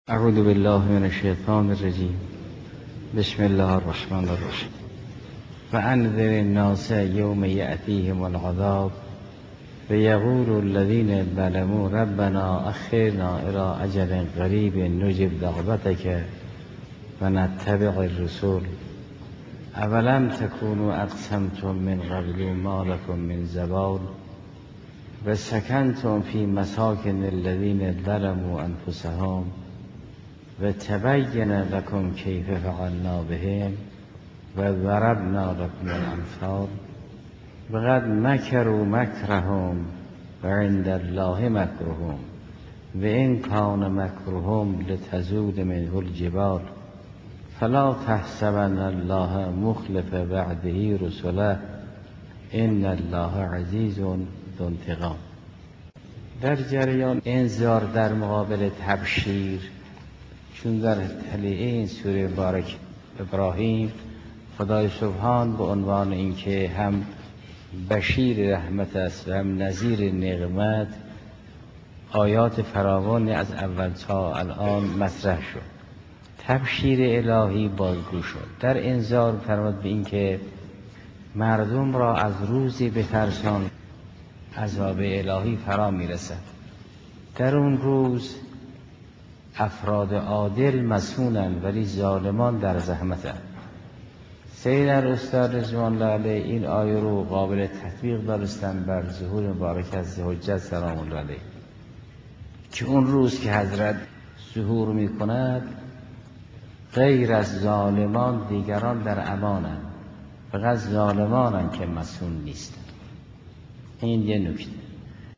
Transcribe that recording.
اعوذ بالله من الشیطان الرجیم. بسم الله الرحمن الرحیم. فانذر الناس یوم یأتیهم العذاب فیقول الذین ظلموا ربنا اخرنا الی اجل قریب نجب دعوتک ونتبع الرسل اولم تکونوا اقسمتم من قبل ما لكم من زوال وسکنتم فی مساکن الذین ظلموا انفسهم و تبین لکم کیف فعلنا بهم و ضربنا لکم الامثال و قد مکروا مکرهم و عند الله مکرهم و ان کان مکرهم لتزول منه الجبال فلا تحسبن الله مخلف وعده رسله ان الله عزیز ذو انتقام. در جریان انذار در مقابل تبشیر، چون در طلیعه این سوره مبارک ابراهیم خدای سبحان به عنوان اینکه هم بشیر رحمت است و هم نذیر نقمت آیات فراوانی از اول تا الان مطرح شد. تبشیر الهی بازگو شد. در انذار فرمود به اینکه مردم را از روزی بترسان عذاب الهی فرا میرسد. در اون روز افراد عادل مسئولند ولی ظالمان در زحمتند. سید استاد رضوان الله علیه این آیه رو قابل تطبیق دانستن بر ظهور مبارک از حجت سلام الله علیه که اون روز که حضرت ظهور میکند غیر از ظالمان دیگران در امانند، فقط ظالمانند که مسئول نیستند. این یه نکته.